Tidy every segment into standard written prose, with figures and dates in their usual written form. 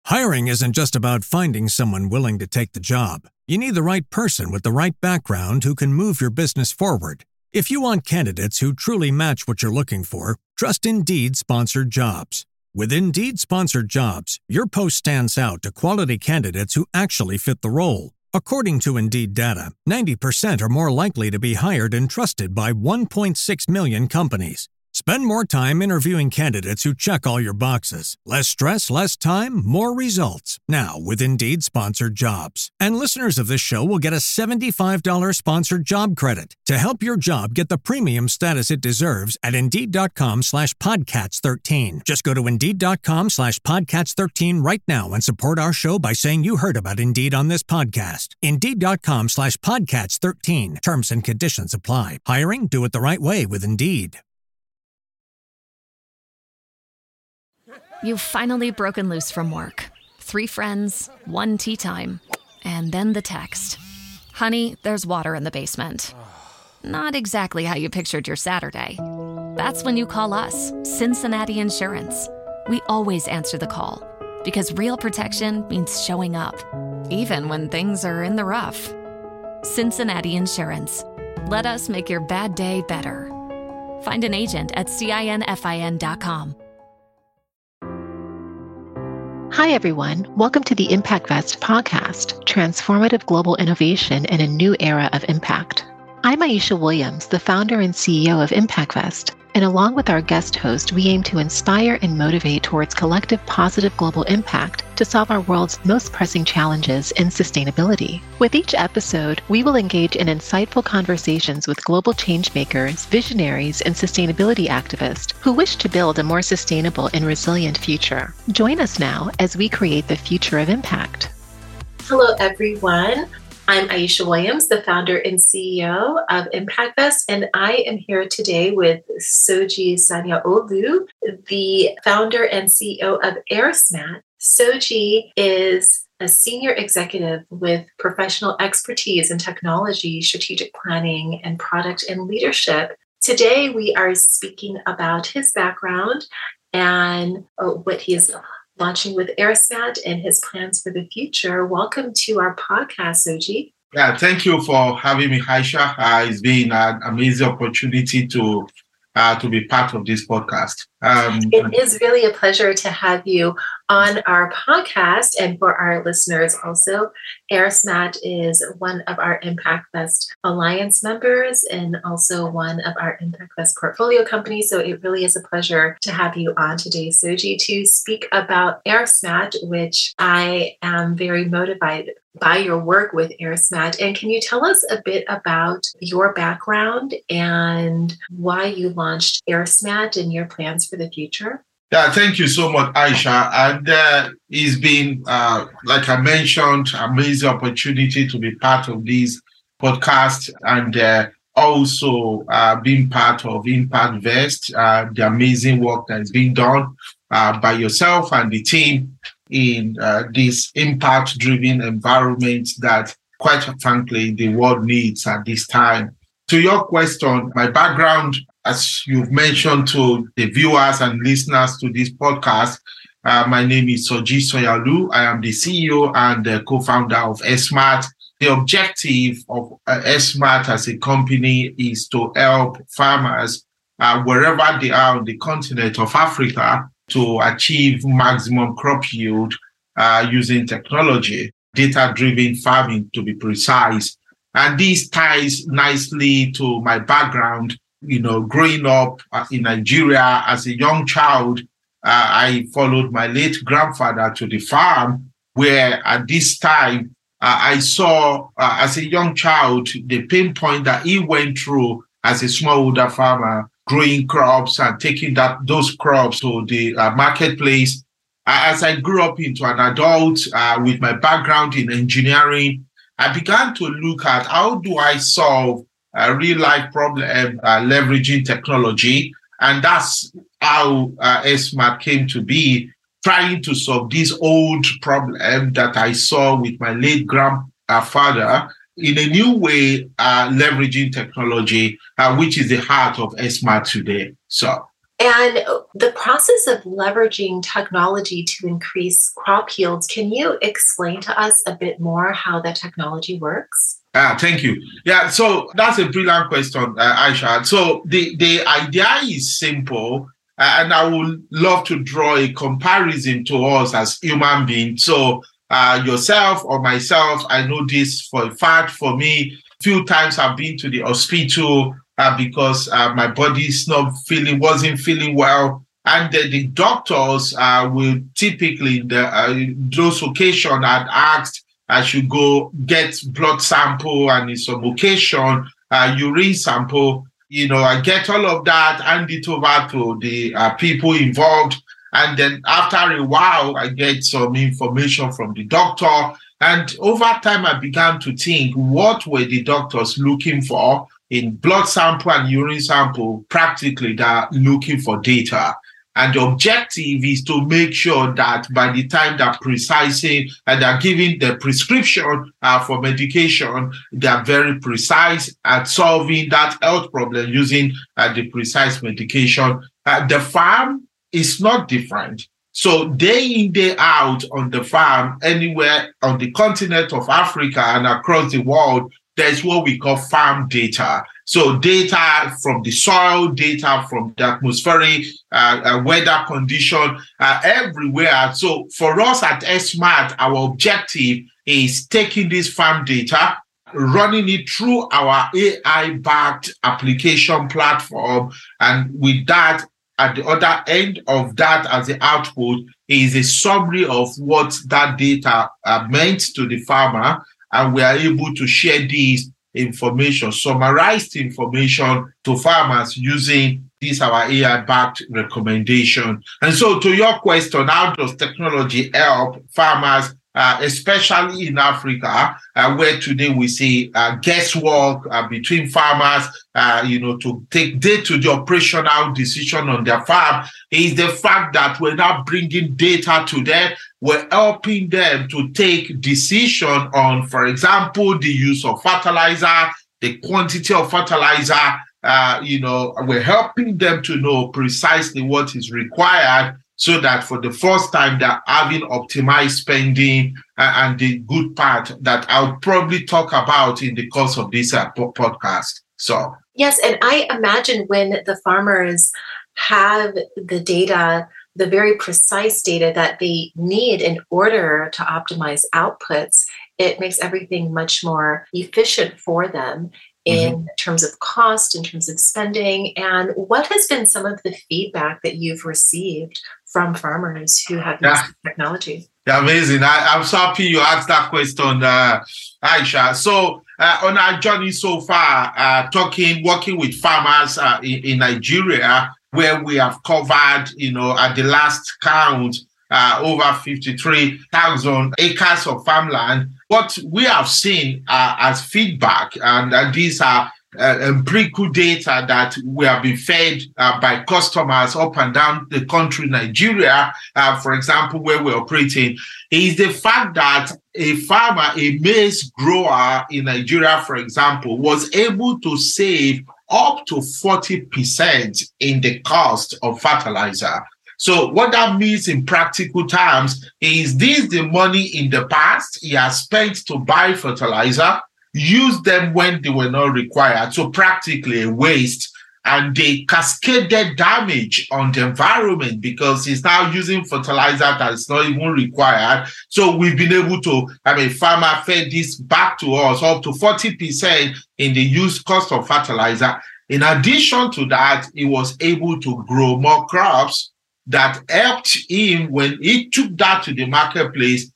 Hiring isn't just about finding someone willing to take the job. You need the right person with the right background who can move your business forward. If you want candidates who truly match what you're looking for, trust Indeed Sponsored Jobs. With Indeed Sponsored Jobs, your post stands out to quality candidates who actually fit the role. According to Indeed data, 90% are more likely to be hired and trusted by 1.6 million companies. Spend more time interviewing candidates who check all your boxes. Less stress, less time, more results. Now with Indeed Sponsored Jobs. And listeners of this show will get a $75 sponsored job credit to help your job get the premium status it deserves at Indeed.com/Podcats13. Just go to Indeed.com/Podcats13 right now and support our show by saying you heard about Indeed on this podcast. Indeed.com/Podcats13. Terms and conditions apply. Hiring? Do it the right way with Indeed. You've finally broken loose from work. 3 friends, 1 tea time, and then the text. Honey, there's water in the basement. Not exactly how you pictured your Saturday. That's when you call us, Cincinnati Insurance. We always answer the call because real protection means showing up, even when things are in the rough. Cincinnati Insurance. Let us make your bad day better. Find an agent at CINFIN.com. Hi, everyone. Welcome to the ImpactVest podcast, transformative global innovation in a new era of impact. I'm Aisha Williams, the founder and CEO of ImpactVest, and along with our guest host, we aim to inspire and motivate towards collective positive global impact to solve our world's most pressing challenges in sustainability. With each episode, we will engage in insightful conversations with global changemakers, visionaries, and sustainability activists who wish to build a more sustainable and resilient future. Join us now as we create the future of impact. Hello, everyone. I'm Aisha Williams, the founder and CEO of ImpactVest, and I am here today with Soji Sanyaolu, the founder and CEO of AirSmat. Soji is a senior executive with professional expertise in technology, strategic planning, and product and leadership. Today, we are speaking about his background and what he is launching with AirSmat and his plans for the future. Welcome to our podcast, Soji. Yeah, thank you for having me, Aisha. It's been an amazing opportunity to be part of this podcast. It is really a pleasure to have you on our podcast, and for our listeners also. AirSmat is one of our ImpactVest Alliance members and also one of our ImpactVest portfolio companies. So it really is a pleasure to have you on today, Soji, to speak about AirSmat, which I am very motivated by your work with AirSmat. And can you tell us a bit about your background and why you launched AirSmat and your plans for the future? Yeah, thank you so much, Aisha. And it's been, like I mentioned, amazing opportunity to be part of this podcast and also being part of ImpactVest, the amazing work that is being done by yourself and the team in this impact-driven environment that, quite frankly, the world needs at this time. To your question, my background, as you've mentioned to the viewers and listeners to this podcast, my name is Soji Sanyaolu. I am the CEO and the co-founder of AirSmat. The objective of AirSmat as a company is to help farmers wherever they are on the continent of Africa to achieve maximum crop yield using technology, data-driven farming to be precise. And this ties nicely to my background. You know, growing up in Nigeria as a young child, I followed my late grandfather to the farm, where at this time I saw, as a young child, the pain point that he went through as a smallholder farmer, growing crops and taking those crops to the marketplace. As I grew up into an adult with my background in engineering, I began to look at how do I solve a real-life problem leveraging technology. And that's how AirSmat came to be, trying to solve this old problem that I saw with my late grandfather in a new way, leveraging technology, which is the heart of AirSmat today. So And the process of leveraging technology to increase crop yields, can you explain to us a bit more how that technology works? Thank you. Yeah, so that's a brilliant question, Aisha. So the idea is simple, and I would love to draw a comparison to us as human beings. So yourself or myself, I know this for a fact. For me, few times I've been to the hospital because my body wasn't feeling well. And the doctors will typically, those occasions, I'd asked I should go get blood sample, and in some occasion, urine sample. I get all of that, hand it over to the people involved. And then after a while, I get some information from the doctor. And over time, I began to think, what were the doctors looking for in blood sample and urine sample? Practically, they're looking for data. And the objective is to make sure that by the time they're precising and they're giving the prescription for medication, they're very precise at solving that health problem using the precise medication. The farm is not different. So day in, day out on the farm, anywhere on the continent of Africa and across the world, there's what we call farm data. So data from the soil, data from the atmospheric weather condition, everywhere. So for us at SMART, our objective is taking this farm data, running it through our AI-backed application platform. And with that, at the other end of that as the output is a summary of what that data meant to the farmer. And we are able to share this information, summarized information to farmers using this our AI-backed recommendation. And so to your question, how does technology help farmers, especially in Africa, where today we see guesswork between farmers, to take day-to-day operational decision on their farm, is the fact that we're now bringing data to them. We're helping them to take decision on, for example, the use of fertilizer, the quantity of fertilizer. We're helping them to know precisely what is required, so that for the first time they're having optimized spending, and the good part that I'll probably talk about in the course of this podcast. So yes, and I imagine when the farmers have the data, the very precise data that they need in order to optimize outputs, it makes everything much more efficient for them in terms of cost, in terms of spending. And what has been some of the feedback that you've received from farmers who have used technology? Yeah, amazing. I'm so happy you asked that question, Aisha. So on our journey so far, working with farmers in Nigeria, where we have covered, at the last count, over 53,000 acres of farmland. What we have seen as feedback, and these are empirical data that we have been fed by customers up and down the country, Nigeria, for example, where we're operating, is the fact that a farmer, a maize grower in Nigeria, for example, was able to save up to 40% in the cost of fertilizer. So what that means in practical terms is this the money in the past he has spent to buy fertilizer, use them when they were not required, so practically a waste, and they cascaded damage on the environment because he's now using fertilizer that's not even required. So we've been able to, farmer fed this back to us up to 40% in the use cost of fertilizer. In addition to that, he was able to grow more crops that helped him when he took that to the marketplace,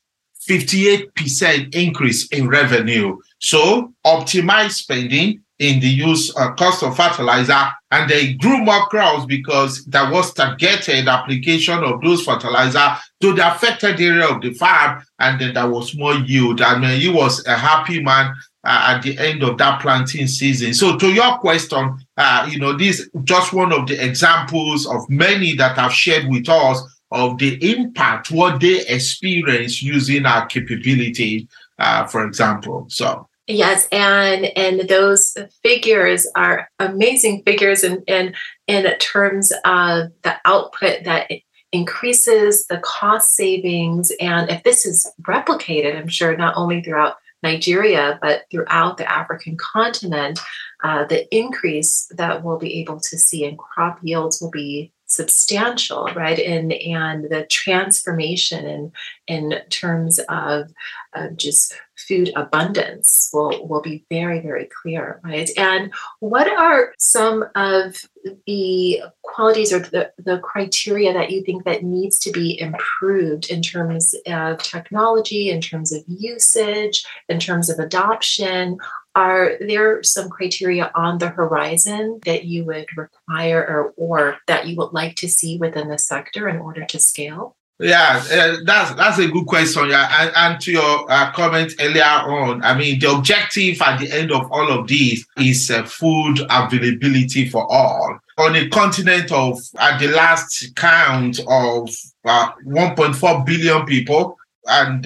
58% increase in revenue. So optimized spending in the use cost of fertilizer, and they grew more crops because there was targeted application of those fertilizer to the affected area of the farm, and then there was more yield. And he was a happy man at the end of that planting season. So to your question, this is just one of the examples of many that I've shared with us of the impact, what they experience using our capability, for example. So Yes, and those figures are amazing figures in terms of the output that it increases, the cost savings, and if this is replicated, I'm sure not only throughout Nigeria but throughout the African continent, the increase that we'll be able to see in crop yields will be substantial, right? And the transformation in terms of just food abundance will be very, very clear, right? And what are some of the qualities or the criteria that you think that needs to be improved in terms of technology, in terms of usage, in terms of adoption? Are there some criteria on the horizon that you would require or that you would like to see within the sector in order to scale? Yeah, that's a good question. Yeah, and to your comment earlier on, I mean, the objective at the end of all of this is food availability for all. On a continent of, at the last count of 1.4 billion people, and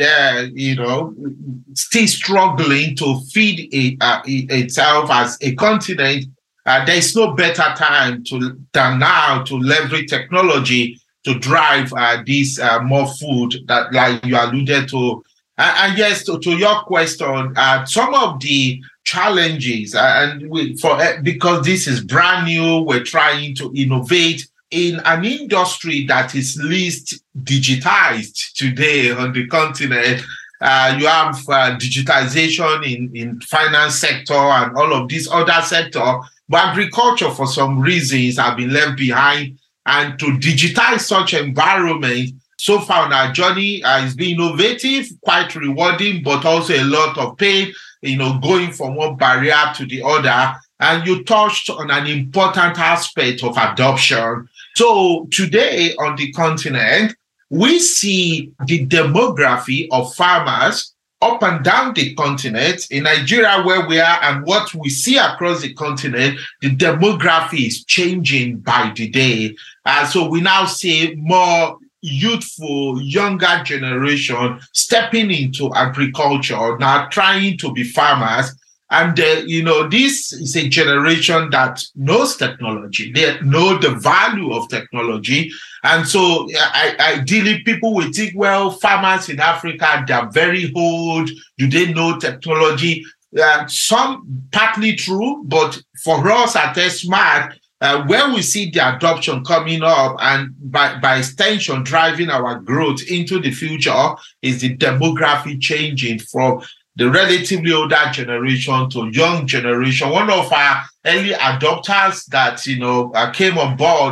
still struggling to feed itself as a continent, there is no better time than now to leverage technology to drive this more food that, like you alluded to. And yes, to your question, some of the challenges, because this is brand new, we're trying to innovate in an industry that is least digitized today on the continent. You have digitization in finance sector and all of these other sectors, but agriculture, for some reasons, have been left behind. And to digitize such environment, so far on our journey, it's been innovative, quite rewarding, but also a lot of pain, going from one barrier to the other. And you touched on an important aspect of adoption. So today on the continent, we see the demography of farmers up and down the continent. In Nigeria, where we are, and what we see across the continent, the demography is changing by the day. So we now see more youthful, younger generation stepping into agriculture, now trying to be farmers. And, this is a generation that knows technology. They know the value of technology. And so ideally, people will think, well, farmers in Africa, they're very old. Do they know technology? Some partly true, but for us at SMART, where we see the adoption coming up and by extension driving our growth into the future is the demography changing from the relatively older generation to young generation. One of our early adopters that, came on board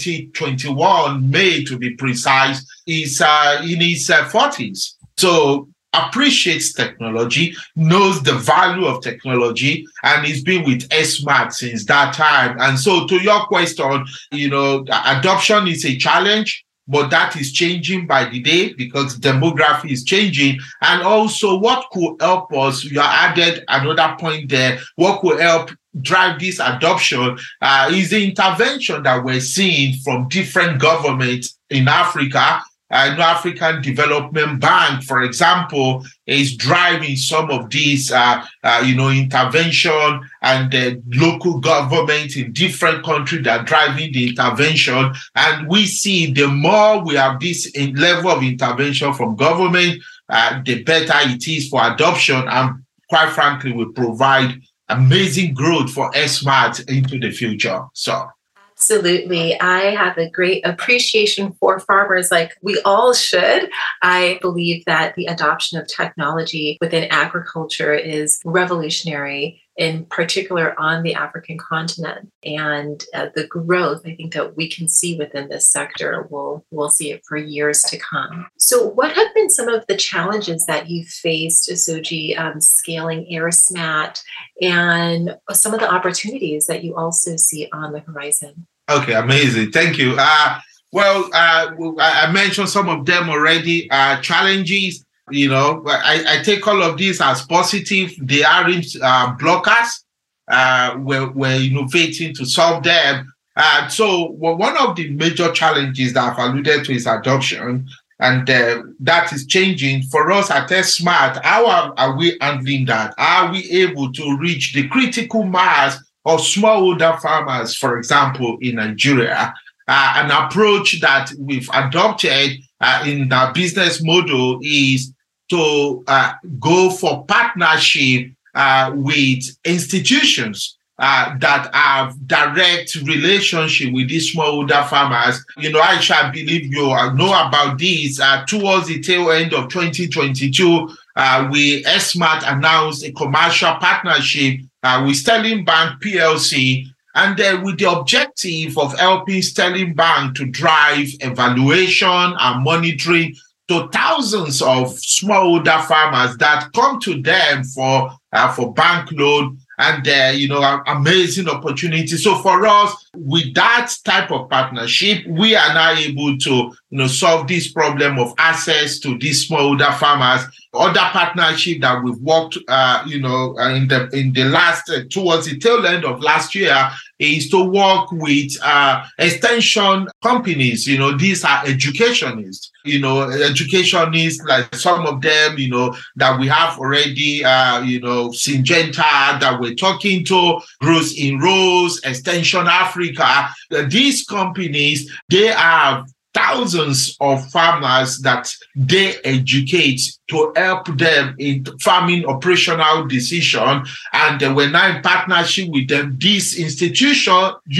2021, May to be precise, is in his 40s. So appreciates technology, knows the value of technology, and he's been with SMART since that time. And so to your question, adoption is a challenge, but that is changing by the day because demography is changing. And also what could help us, you added another point there, what could help drive this adoption is the intervention that we're seeing from different governments in Africa. African Development Bank, for example, is driving some of these, intervention, and local governments in different countries that are driving the intervention. And we see the more we have this level of intervention from government, the better it is for adoption. And quite frankly, will provide amazing growth for SMART into the future. So. Absolutely. I have a great appreciation for farmers, like we all should. I believe that the adoption of technology within agriculture is revolutionary, in particular on the African continent. And the growth, I think, that we can see within this sector, we'll see it for years to come. So what have been some of the challenges that you've faced, Soji, scaling AirSmart, and some of the opportunities that you also see on the horizon? Okay, amazing. Thank you. I mentioned some of them already. Challenges, I take all of these as positive. They aren't blockers. We're innovating to solve them. So one of the major challenges that I've alluded to is adoption. And that is changing. For us at S-Smart, how are we handling that? Are we able to reach the critical mass of smallholder farmers, for example, in Nigeria? An approach that we've adopted in our business model is to go for partnership with institutions that have direct relationship with these smallholder farmers. Aisha, I believe you know about this. Towards the tail end of 2022, S-Smart announced a commercial partnership with Sterling Bank PLC, and with the objective of helping Sterling Bank to drive evaluation and monitoring to thousands of smallholder farmers that come to them for bank loan and amazing opportunity. So for us, with that type of partnership, we are now able to solve this problem of access to these smallholder farmers. Other partnership that we've worked in the last towards the tail end of last year is to work with extension companies. These are educationists. Educationists, like some of them, that we have already, Syngenta that we're talking to, Growth in Rose, Extension Africa. These companies, they have thousands of farmers that they educate to help them in farming operational decision. And we're now in partnership with them. This institution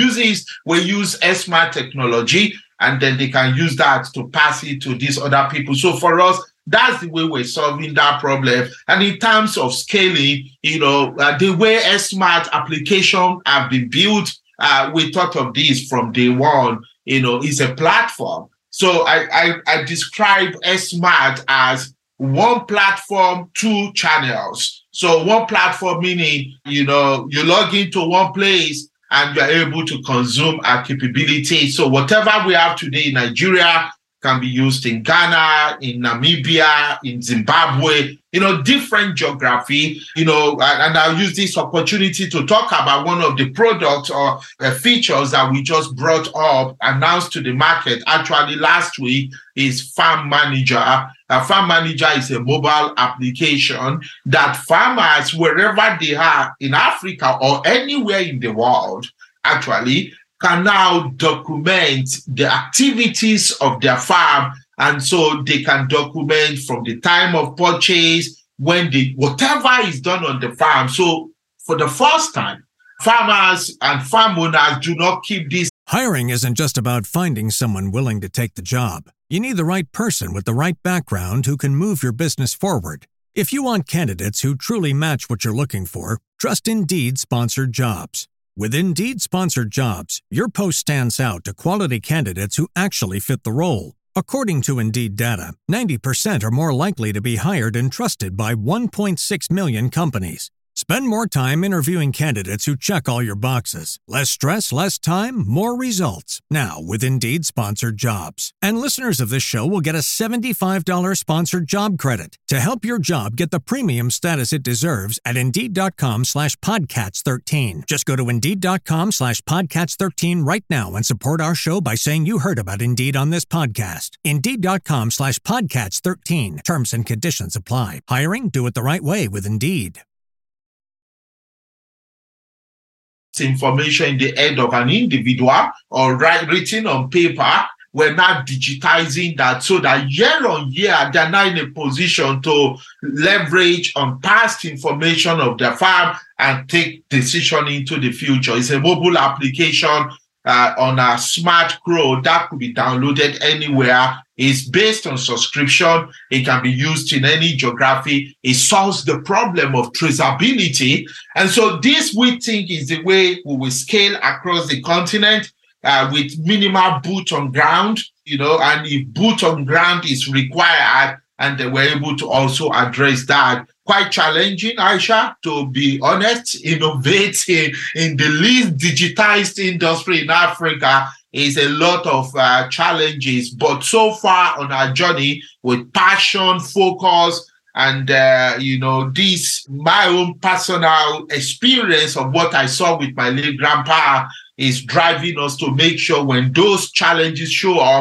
will use S-Smart technology, and then they can use that to pass it to these other people. So for us, that's the way we're solving that problem. And in terms of scaling, the way S-Smart application have been built, we thought of this from day one. Is a platform. So I describe S-Smart as one platform, two channels. So one platform meaning, you log into one place and you're able to consume our capability. So whatever we have today in Nigeria can be used in Ghana, in Namibia, in Zimbabwe, different geography, and I'll use this opportunity to talk about one of the products or features that we just brought up, announced to the market actually last week, is Farm Manager. Farm Manager is a mobile application that farmers, wherever they are in Africa or anywhere in the world, actually, can now document the activities of their farm. And so they can document from the time of purchase, whatever is done on the farm. So for the first time, farmers and farm owners do not keep this. Hiring isn't just about finding someone willing to take the job. You need the right person with the right background who can move your business forward. If you want candidates who truly match what you're looking for, trust Indeed sponsored jobs. With Indeed sponsored jobs, your post stands out to quality candidates who actually fit the role. According to Indeed data, 90% are more likely to be hired and trusted by 1.6 million companies. Spend more time interviewing candidates who check all your boxes. Less stress, less time, more results. Now with Indeed sponsored jobs. And listeners of this show will get a $75 sponsored job credit to help your job get the premium status it deserves at Indeed.com/Podcats13. Just go to Indeed.com/Podcats13 right now and support our show by saying you heard about Indeed on this podcast. Indeed.com/Podcats13. Terms and conditions apply. Hiring? Do it the right way with Indeed. Information in the head of an individual or written on paper. We're now digitizing that so that year on year, they're now in a position to leverage on past information of their farm and take decision into the future. It's a mobile application on a smart grow that could be downloaded anywhere. It's based on subscription. It can be used in any geography. It solves the problem of traceability. And so this, we think, is the way we will scale across the continent with minimal boot on ground, and if boot on ground is required, and we're able to also address that. Quite challenging, Aisha, to be honest. Innovating in the least digitized industry in Africa is a lot of challenges. But so far on our journey with passion, focus, and this my own personal experience of what I saw with my late grandpa is driving us to make sure when those challenges show up,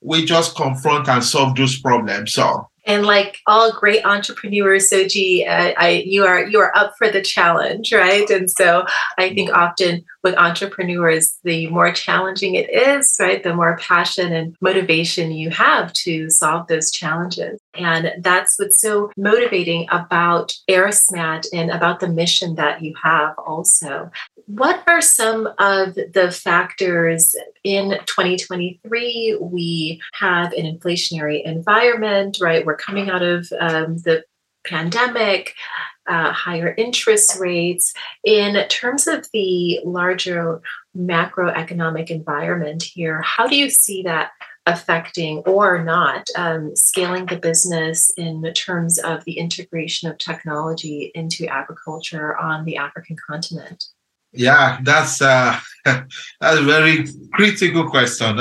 we just confront and solve those problems. So. And like all great entrepreneurs, Soji, you are up for the challenge, right? And so I think often with entrepreneurs, the more challenging it is, right, the more passion and motivation you have to solve those challenges. And that's what's so motivating about Aerosmat and about the mission that you have also. What are some of the factors in 2023? We have an inflationary environment, right? We're coming out of the pandemic, higher interest rates. In terms of the larger macroeconomic environment here, how do you see that affecting or not scaling the business in terms of the integration of technology into agriculture on the African continent? Yeah, that's a very critical question.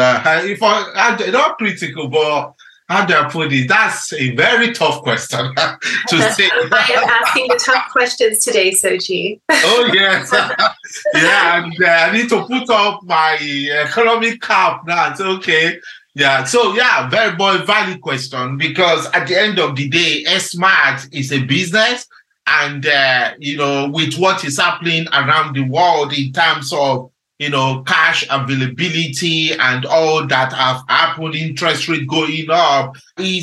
Not critical, but how do I put it? That's a very tough question to say. I am asking the tough questions today, Soji. Oh, yes. Yeah, and I need to put up my economic cap now. It's okay. Yeah, so very, very valid question, because at the end of the day, Aerosmat is a business. And, with what is happening around the world in terms of, cash availability and all that have happened, interest rate going up,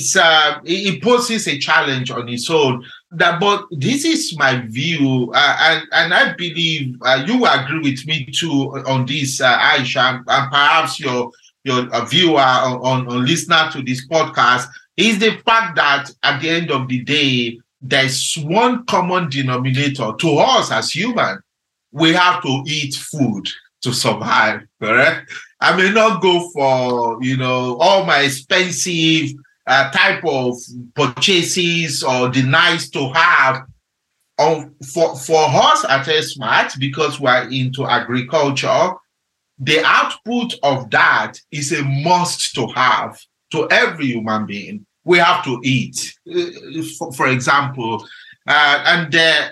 it poses a challenge on its own. But this is my view, and I believe you agree with me too on this, Aisha, and perhaps your viewer on listener to this podcast, is the fact that at the end of the day, there's one common denominator to us as humans. We have to eat food to survive, correct? I may not go for, all my expensive type of purchases or the nice to have. For us at Aerosmat, because we're into agriculture, the output of that is a must to have to every human being. We have to eat, for example, and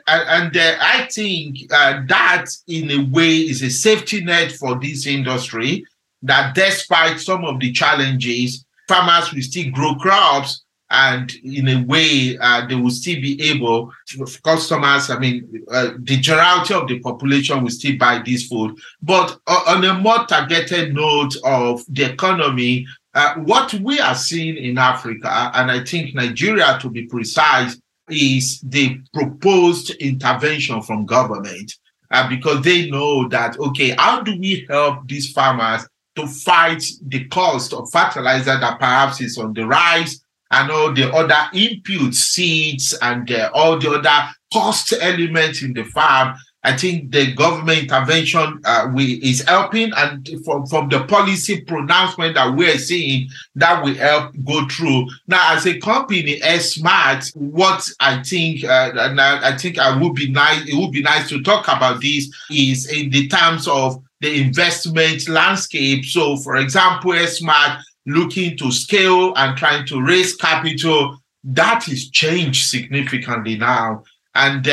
I think that in a way is a safety net for this industry, that despite some of the challenges, farmers will still grow crops, and in a way they will still be able to, customers, the generality of the population will still buy this food. But on a more targeted note of the economy, what we are seeing in Africa, and I think Nigeria to be precise, is the proposed intervention from government, because they know that, okay, how do we help these farmers to fight the cost of fertilizer that perhaps is on the rise, and all the other inputs, seeds, and all the other cost elements in the farm. I think the government intervention is helping, and from the policy pronouncement that we're seeing, that will help go through. Now, as a company, Aerosmat, what I think, and I think it would be nice to talk about this, is in the terms of the investment landscape. So, for example, Aerosmat looking to scale and trying to raise capital, that has changed significantly now. And,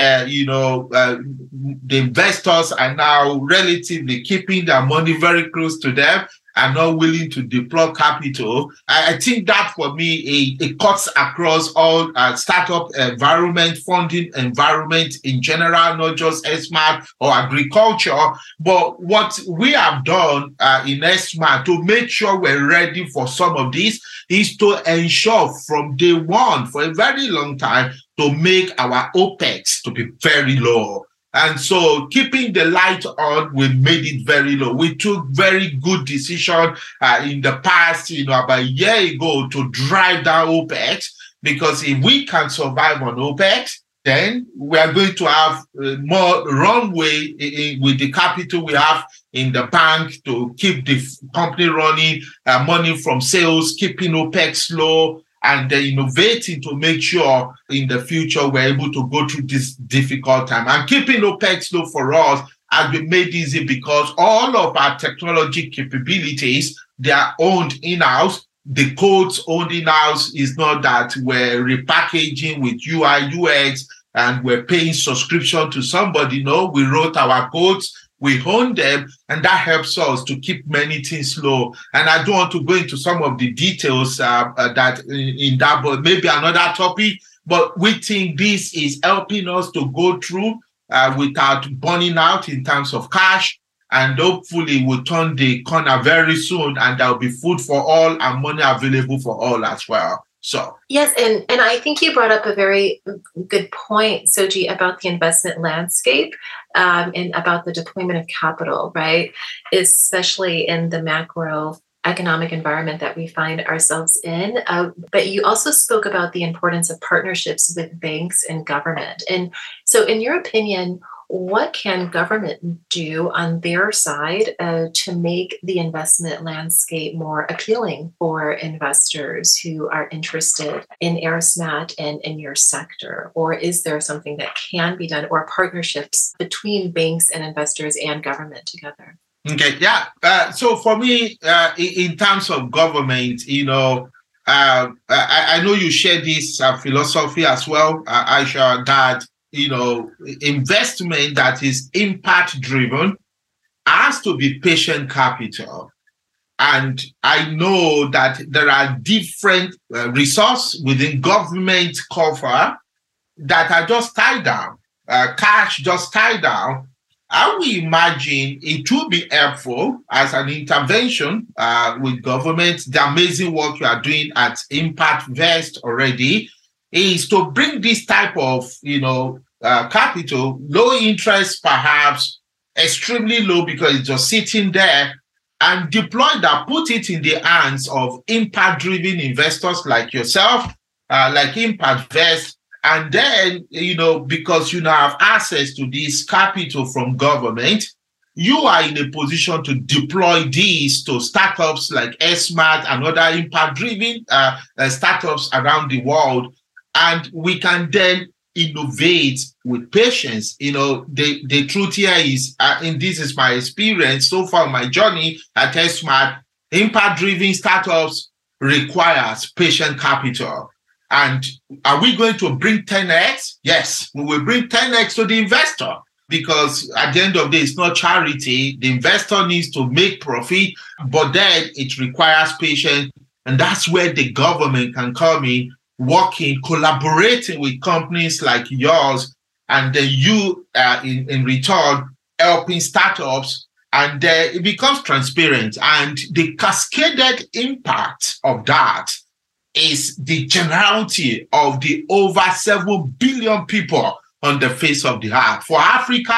the investors are now relatively keeping their money very close to them and not willing to deploy capital. I think that for me, it cuts across all startup environment, funding environment in general, not just Aerosmat or agriculture. But what we have done in Aerosmat to make sure we're ready for some of this is to ensure from day one, for a very long time, to make our OPEX to be very low. And so keeping the light on, we made it very low. We took very good decision in the past, about a year ago, to drive down OPEX, because if we can survive on OPEX, then we are going to have more runway with the capital we have in the bank to keep the company running, money from sales, keeping OPEX low, and innovating to make sure in the future we're able to go through this difficult time. And keeping OPEX low for us has been made easy because all of our technology capabilities, they are owned in-house. The codes owned in-house is not that we're repackaging with UI, UX, and we're paying subscription to somebody. No, we wrote our codes. we hone them, and that helps us to keep many things low. And I don't want to go into some of the details that in that, but maybe another topic. But we think this is helping us to go through without burning out in terms of cash. And hopefully we'll turn the corner very soon, and there'll be food for all and money available for all as well. So yes, and I think you brought up a very good point, Soji, about the investment landscape and about the deployment of capital, right? Especially in the macroeconomic environment that we find ourselves in. But you also spoke about the importance of partnerships with banks and government. And so in your opinion, what can government do on their side to make the investment landscape more appealing for investors who are interested in Aerosmat and in your sector? Or is there something that can be done, or partnerships between banks and investors and government together? Okay, yeah. So for me, in terms of government, I know you share this philosophy as well, Aisha, that investment that is impact driven has to be patient capital. And I know that there are different resources within government cover that are just tied down, cash just tied down. I will imagine it would be helpful as an intervention with government. The amazing work you are doing at Impact Vest already is to bring this type of, capital, low interest, perhaps extremely low because it's just sitting there, and deploy that, put it in the hands of impact-driven investors like yourself, like Impact Vest. And then, because you now have access to this capital from government, you are in a position to deploy these to startups like Aerosmat and other impact-driven startups around the world. And we can then innovate with patience. The truth here is, and this is my experience so far, my journey at Aerosmat, impact-driven startups requires patient capital. And are we going to bring 10x? Yes, we will bring 10x to the investor, because at the end of the day, it's not charity. The investor needs to make profit, but then it requires patience. And that's where the government can come in, working, collaborating with companies like yours, and then you, in return, helping startups, and then it becomes transparent. And the cascaded impact of that is the generality of the over 7 billion people on the face of the earth. For Africa,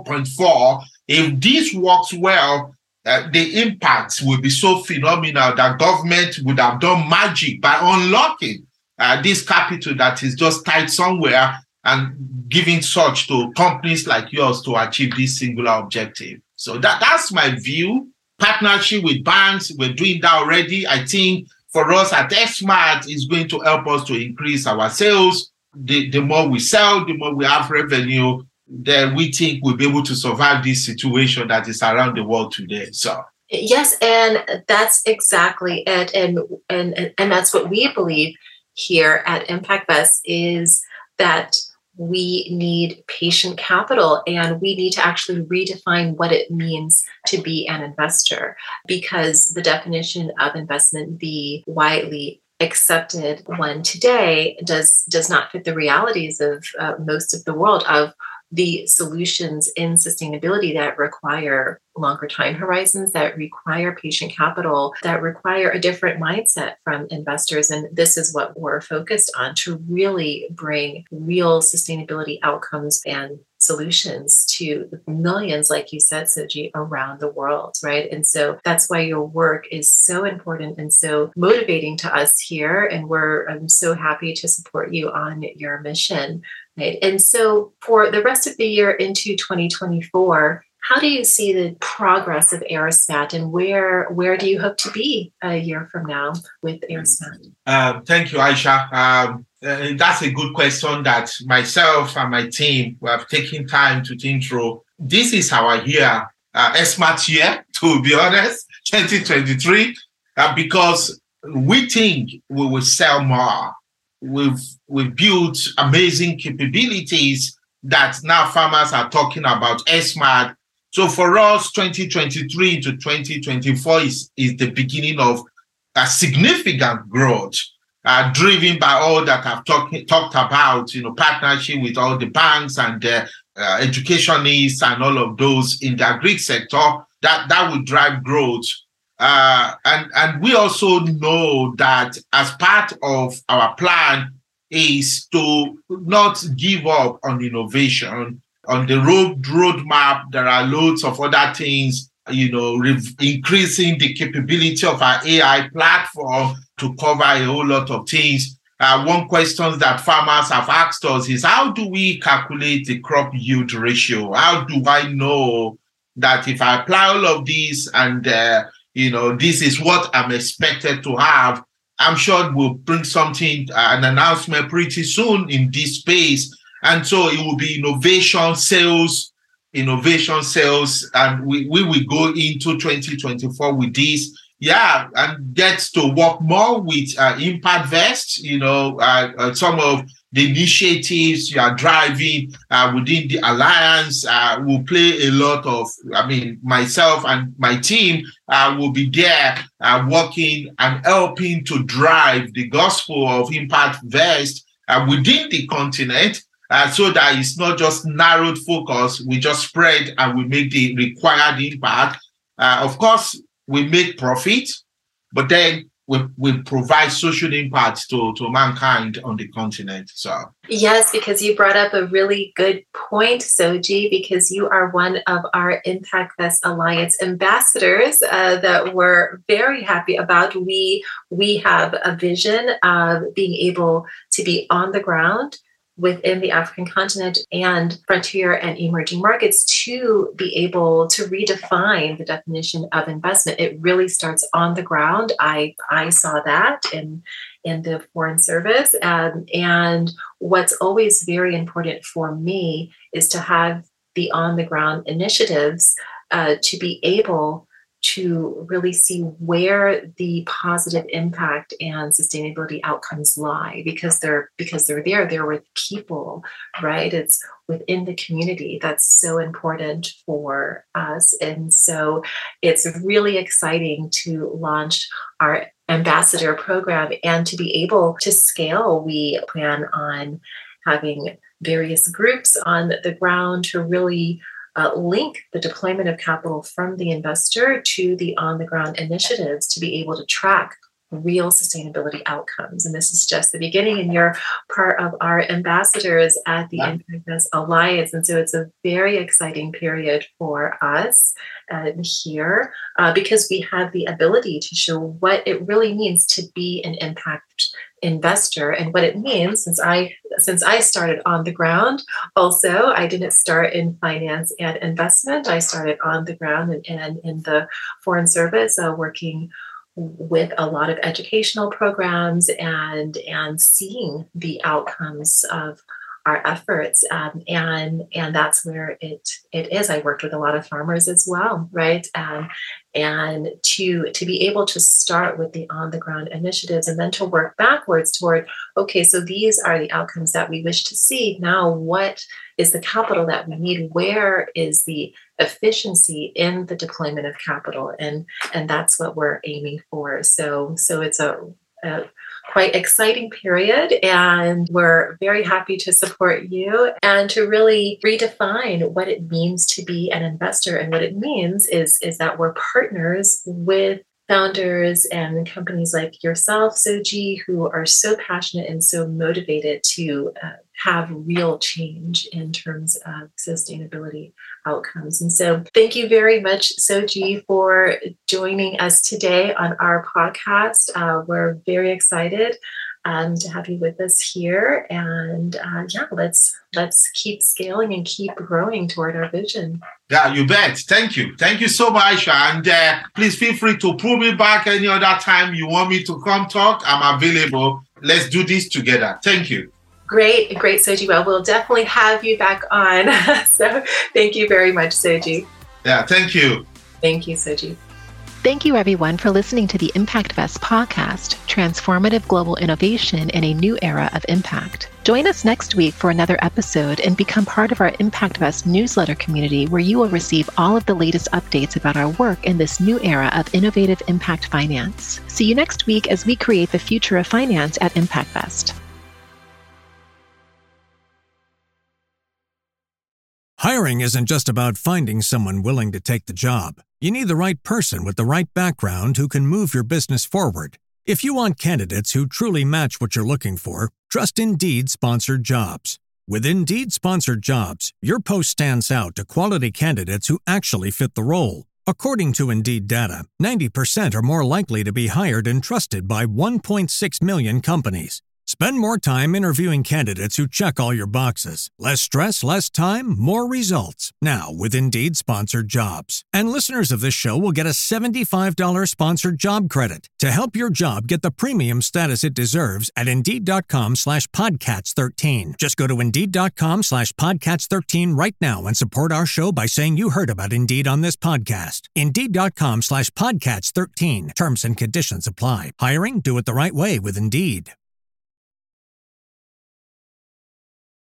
1.4, if this works well, the impact will be so phenomenal that government would have done magic by unlocking this capital that is just tied somewhere and giving such to companies like yours to achieve this singular objective. So that's my view. Partnership with banks, we're doing that already. I think for us at Aerosmat, is going to help us to increase our sales. The more we sell, the more we have revenue, then we think we'll be able to survive this situation that is around the world today. So yes, and that's exactly it. And that's what we believe here at Impact Vest, is that we need patient capital, and we need to actually redefine what it means to be an investor, because the definition of investment, the widely accepted one today, does not fit the realities of most of the world, of the solutions in sustainability that require longer time horizons, that require patient capital, that require a different mindset from investors. And this is what we're focused on, to really bring real sustainability outcomes and solutions to millions, like you said, Soji, around the world, right? And so that's why your work is so important and so motivating to us here. And I'm so happy to support you on your mission, right? And so for the rest of the year into 2024, how do you see the progress of Aerosmat, and where do you hope to be a year from now with Aerosmat? Thank you, Aisha. That's a good question that myself and my team have taken time to think through. This is our year, Aerosmat year, to be honest, 2023, because we think we will sell more. We've built amazing capabilities that now farmers are talking about Aerosmat So for us, 2023 to 2024 is the beginning of a significant growth, driven by all that I've talked about, partnership with all the banks and educationists and all of those in the agri sector, that will drive growth. And we also know that as part of our plan is to not give up on innovation. On the roadmap, there are loads of other things, increasing the capability of our AI platform to cover a whole lot of things. One question that farmers have asked us is, how do we calculate the crop yield ratio? How do I know that if I apply all of these and, this is what I'm expected to have? I'm sure we'll bring something, an announcement pretty soon in this space. And so it will be innovation sales, and we will go into 2024 with this. Yeah, and get to work more with ImpactVest, some of the initiatives you are driving within the Alliance will play a lot of, myself and my team will be there working and helping to drive the gospel of ImpactVest within the continent. So that it's not just narrowed focus, we just spread and we make the required impact. Of course, we make profit, but then we provide social impact to mankind on the continent. So yes, because you brought up a really good point, Soji, because you are one of our ImpactVest Alliance ambassadors that we're very happy about. We have a vision of being able to be on the ground within the African continent and frontier and emerging markets to be able to redefine the definition of investment. It really starts on the ground. I saw that in the Foreign Service. And what's always very important for me is to have the on-the-ground initiatives to be able to really see where the positive impact and sustainability outcomes lie, because they're there with people, right? It's within the community. That's so important for us. And so it's really exciting to launch our ambassador program and to be able to scale. We plan on having various groups on the ground to really link the deployment of capital from the investor to the on-the-ground initiatives to be able to track real sustainability outcomes. And this is just the beginning, and you're part of our ambassadors at the ImpactVest Alliance. And so it's a very exciting period for us here because we have the ability to show what it really means to be an impact investor and what it means. Since I started on the ground, also I didn't start in finance and investment. I started on the ground and in the Foreign Service, working with a lot of educational programs and seeing the outcomes of our efforts. And that's where it is. I worked with a lot of farmers as well, right? And to be able to start with the on-the-ground initiatives and then to work backwards toward, okay, so these are the outcomes that we wish to see. Now, what is the capital that we need? Where is the efficiency in the deployment of capital? And that's what we're aiming for. So it's a quite exciting period, and we're very happy to support you and to really redefine what it means to be an investor. And what it means is that we're partners with founders and companies like yourself, Soji, who are so passionate and so motivated to have real change in terms of sustainability outcomes. And so thank you very much, Soji, for joining us today on our podcast. We're very excited to have you with us here. And let's keep scaling and keep growing toward our vision. Yeah, you bet. Thank you. Thank you so much. And please feel free to pull me back any other time you want me to come talk. I'm available. Let's do this together. Thank you. Great, Soji. Well, we'll definitely have you back on. So thank you very much, Soji. Yeah, thank you. Thank you, Soji. Thank you, everyone, for listening to the ImpactVest podcast, Transformative Global Innovation in a New Era of Impact. Join us next week for another episode and become part of our ImpactVest newsletter community, where you will receive all of the latest updates about our work in this new era of innovative impact finance. See you next week as we create the future of finance at ImpactVest. Hiring isn't just about finding someone willing to take the job. You need the right person with the right background who can move your business forward. If you want candidates who truly match what you're looking for, trust Indeed Sponsored Jobs. With Indeed Sponsored Jobs, your post stands out to quality candidates who actually fit the role. According to Indeed data, 90% are more likely to be hired and trusted by 1.6 million companies. Spend more time interviewing candidates who check all your boxes. Less stress, less time, more results. Now with Indeed Sponsored Jobs. And listeners of this show will get a $75 sponsored job credit to help your job get the premium status it deserves at Indeed.com/Podcats13. Just go to Indeed.com/Podcats13 right now and support our show by saying you heard about Indeed on this podcast. Indeed.com/Podcats13. Terms and conditions apply. Hiring? Do it the right way with Indeed.